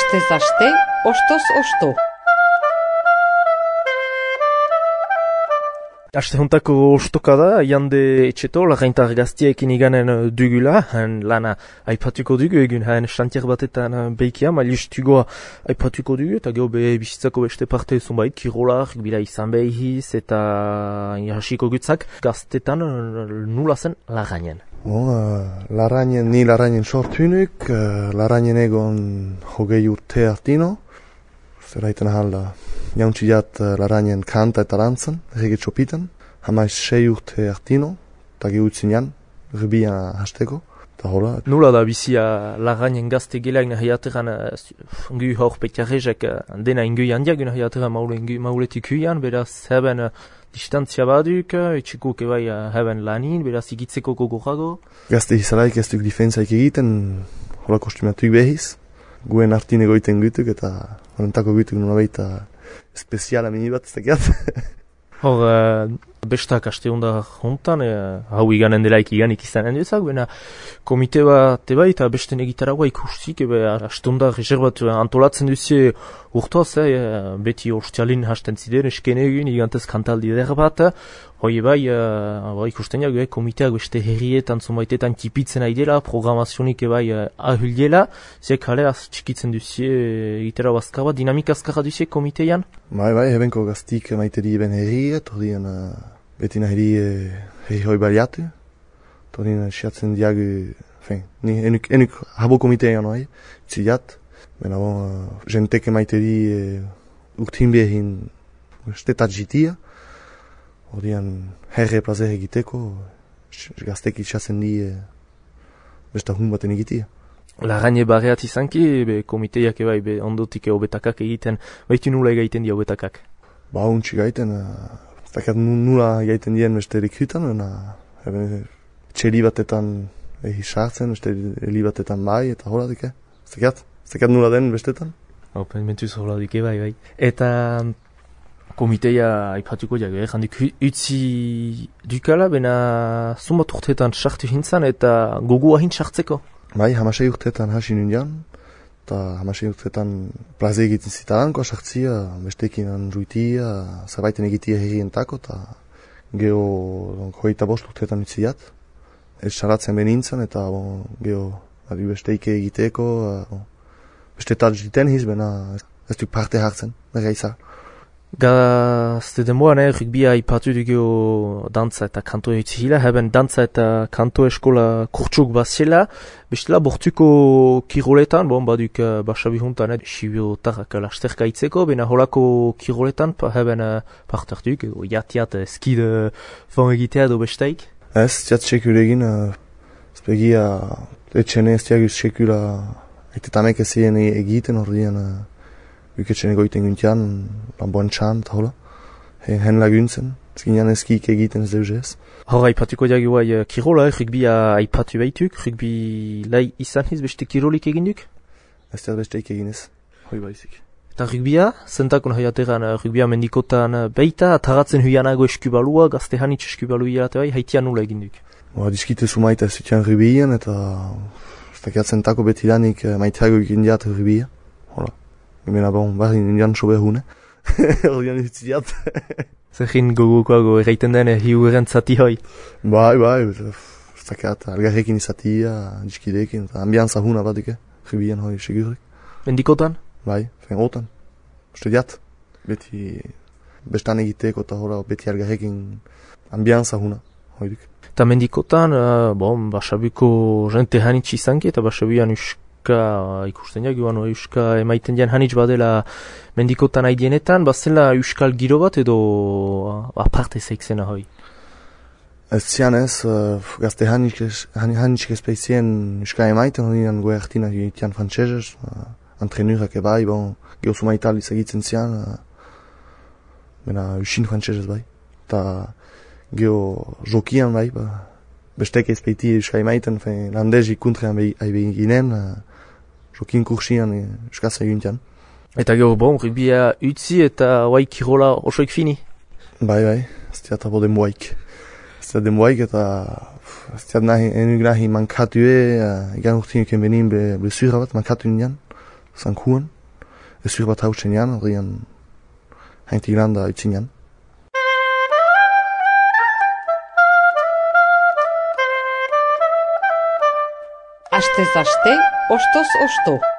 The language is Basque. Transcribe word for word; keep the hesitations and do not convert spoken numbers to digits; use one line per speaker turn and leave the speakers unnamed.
Astez aste, ostoz osto.
Aste hontako ostoka da, jande etxeto, lagaintar gaztiekin iganen dugula, han lana aipatuko dugu, egun haen xantier batetan beikia, malistugoa aipatuko dugu, eta geho be bizitzako beste parte zunbait, kirolak, bila izan behiz, eta irasiko gutzak, gaztetan nula zen lagainen.
Bon, uh, larainen, ni larainen sortunuk, uh, larainen egon hogei urte artino, zeraiten halda. Jauntziat uh, larainen kanta eta dantzen, rege txopitan, hamaiz sei urte artino, eta gehutzen jan, rubia hasteko, eta hola.
Nula da bizia larainen gazte gelain nahiateran, ngu hor petiarrezek, dena ingui handiak nahiateran maule, mauletik huian, beraz heben uh, distantzia baduk, etxikuk ebai uh, heben lanin, beraz igitzeko gogorago.
Gazte izalaik ez duk difentzaik egiten, hola kostumatuk behiz, guen artine goiten gutuk, eta horrentako gutuk nuna baita speziala mini bat, ez dakiat.
Hor, uh, bestak aste honda hontan, e, hau iganen delaik iganik izanen duzak, bena komite bat eba eta beste negitaragoa ikustik, ebe aste honda reservat antolatzen duzie urtoaz, e, beti ostialin hasten ziren esken egin, igantez kantaldi eder bat, hoi bai, uh, ikusten jago, e, komiteak beste herrietan zonbaitetan tipitzen aidela, programazionik ebai uh, ahuldiela, zek jale az txikitzen duzie egitera bazkar bat, dinamika azkarra duzie komitean?
Bai, bai, hebenko gaztik maiteri eben herriet, tordian uh, beti nahi uh, herri hoi baliatu, tordian siatzen diagu, fin, ni enuk, enuk habo komitean hoi, zidiat, bena bon, uh, jenteke maiteri uh, urtin behin stetat jitia, ordian herre plazer egiteko, gaztek itxasen di uh, besta hun baten egitia.
Laraine barreat izanki, be komiteiak ebai be ondotik hobetakak egiten, baitu nula egaiten di hobetakak?
Ba, untsi gaiten, uh, zakat nula gaiten dien beste rekrutan, uh, txeli batetan ehi sartzen, beste heli batetan bai, eta hola dike, zakat, zakat nula den bestetan.
Open mentuz hola dike bai, bai. Eta komiteia aipatuko jago, eh? Jandik utzi dukala, bena zumbat urteetan sartu hintzan eta gogua hint sartzeko?
Bai, hamasei urteetan hasi nundian, eta hamasei urteetan plaze egiten zitaranko sartzia, bestekin ruitia, zerbaiten egitia herrientako, eta geho hogeita bost urteetan utziat. Ez saratzen benintzen, eta bon, geho besteike egiteko, beste tal jiten hiz, bena ez duk parte hartzen, nire izar.
Gazte denboan, eh, rugbia ipatu dugu dantza eta kanto egitzihila, heben dantza eta kanto eskola kurtsuk bazela, bestela bortuko kiroletan, bon, baduk uh, basabihuntan, eh, sibiotarrak lasterka itzeko, bena holako kiroletan, pa heben uh, parte hartuk, edo jatiat eskid uh, fan egitea edo besteik?
Ez, jat sekul egin, uh, spegia etxene ez diaguz sekula etetamek ez ziren egiten, ordean uh, Uketxen egoiten guntian, lamboan txan eta hola, hen laguntzen, ezkinean eskik egiten ez deuz ez.
Hora, aipatuko diagu bai kirola, rugbia aipatu behituk, rugbi lai izan hiz beste kirolik egin duk?
Ez diat besteik egin ez, hoi baizik.
Eta rugbia, zentakon haiateran rugbia mendikotan beita, ataratzen huianago eskubalua, gazte hanitz eskubalu hilate bai, haitian nula egin duk?
Ba, diskite sumaita ez zutian rugbien, eta ez dakiatzen tako beti danik maiteago egin diat rugbia, hola. Mena bon, bari nindian sobe hune. Ordian utziat.
Zerrin gogokoago erraiten den hiuren zati hoi?
Bai, bai, zakat, algarrekin izatia, diskidekin, ambianza huna badike, ribian hoi segurik.
Mendikotan?
Bai, fen otan. Studiat, beti bestan egiteko eta hora beti algarrekin ambianza huna hoi dik.
Eta mendikotan, uh, bon, basabuko jente hanitz izanki eta basabuan usk ikusten ja, guan euska emaiten dian hanitz badela mendikotan haidienetan, bazela euskal giro bat edo aparte zeitzena hoi?
Ez zian ez, uh, gazte hanitzik ezpeizien euska emaiten, horian goe hartina egitean frantzesez, uh, antrenurak ebai, bon, geho sumaital izagitzen zian, uh, bena usin frantzesez bai, eta geho jokian bai, ba, bestek ezpeiti euska emaiten, landez ikuntrean behi ginen, uh, jokin kursian euskaz eguntian.
Eta gero, bon, rugbia utzi eta oai kirola osoik fini?
Bai, bai, ez diat abo denboaik. Ez diat denboaik eta ez diat nahi, enuk nahi mankatue, uh, egan urtin eken benin blesura bat, mankatu nian, zankuan. ezur bat hautzen jan, horrean haintik landa utzin jan.
Astez aste, ostoz osto.